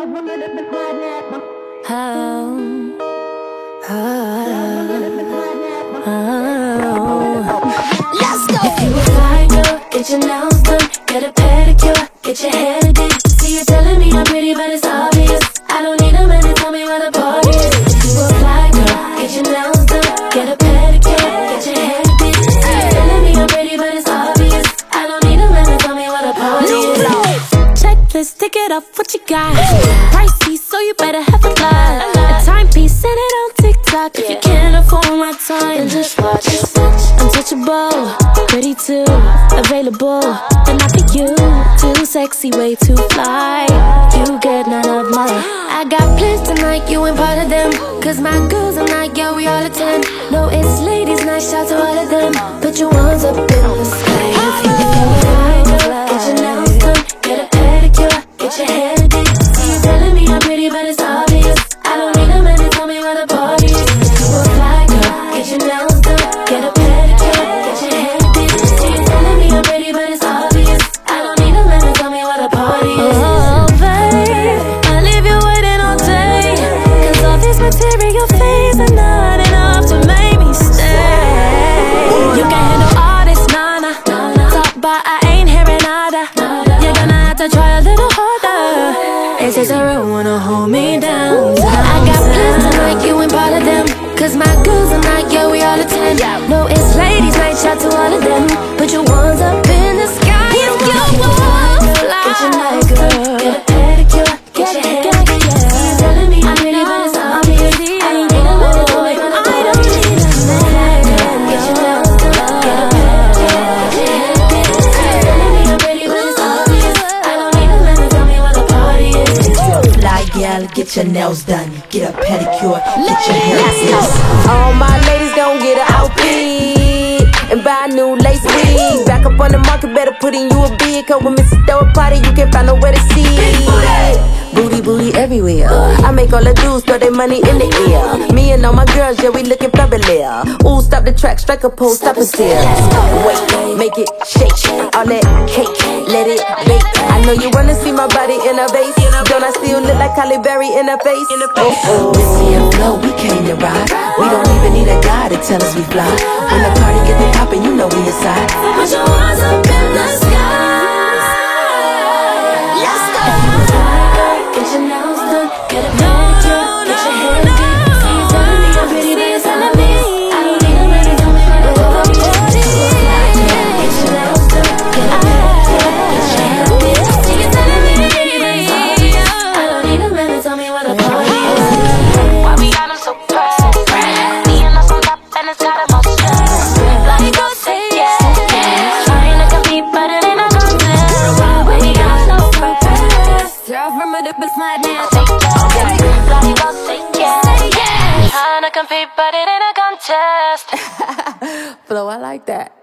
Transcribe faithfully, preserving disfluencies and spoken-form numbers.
Oh, oh, oh. Let's go. If you a fly girl, get your nails done, get a pedicure, get your hair did. See you telling me I'm pretty, but it's obvious. I don't need a man to tell me where the party is. If you a fly girl, get your nails done, get a pedicure, get your hair did. See you telling me I'm pretty, but it's obvious. I don't need a man to tell me where the party is. Checklist, tick it off, what you got? Pricey, so you better have a lot. A timepiece, send it on TikTok. If you can't afford my time, then just watch it. Untouchable, pretty too, available, but not for you. Too sexy, way too fly. You get none of my. I got plans tonight, you ain't part of them. Cause my girls are not, yeah, we all attend. No, it's ladies' night, shout to all of them. Put your ones up in the sky. If you fly, get your nails done, get a pedicure, get your hair did. See you telling me I'm pretty, but it's obvious. I don't need a man to tell me where the party is. You a fly girl, get your nails done, get a pedicure, get your hair did. See you telling me I'm pretty, but it's obvious. I don't need a man to tell me where the party is. Oh, babe, I leave you waiting all day. Cause all these material things are not enough to make me stay. You can handle all this, nana. Talk but I ain't hearing nada. You're gonna have to try a little harder. It takes a real one to hold me down. I got plans tonight, you ain't part of them. Cause my girls are not, yeah, we all attend. No, it's ladies' night, shout to all of them. Put your ones up in the sky if you want to fly. Get your night, girl, get a pedicure, get your hair did. You telling me I'm pretty, but it's obvious. I don't need a man to tell me when I'm I don't need a man. Get your nails done, get a pedicure, get your hair did. You telling me I'm pretty, but it's obvious. I don't need a man to tell me where the party is. If you're a fly gal, get your nails done, get a pedicure, get your hair did. All my ladies gon' get an outfit and buy a new lace wig. Back up on the market, better put in you a bid. Cause when Missus throw a party, you can't find nowhere to see. Booty, booty everywhere. I make all the dudes throw their money in the air. Me and all my girls, yeah, we looking fabulous. Ooh, stop the track, strike a pose, stop and stare. Wait, make it shake, all that cake, let it bake. I know you wanna see my body in a vase. Don't I still look like Halle Berry in her face? Oh, oh. Missy and Flo, we came to ride. We don't even need a guy to tell us we fly. When the party get the poppin', you know we inside. Put your hands up in the sky. Let's go. Get your nails done, get a pedicure, get your hair did. See you telling me I'm pretty, but it's obvious. I don't need a man to tell me where the party is. Get your nails done, get a pedicure, get your hair did. See you telling me I'm pretty, but it's obvious. I don't need a man to tell me where the party is. Why we got 'em so pressed? Me and us on top, and it's got 'em all stressed. Like go say yes, trying to compete, but it ain't a contest. Why we got so pressed? Girl from a different side now. Like go say yes, trying to compete, but it ain't a contest. Flo, I like that.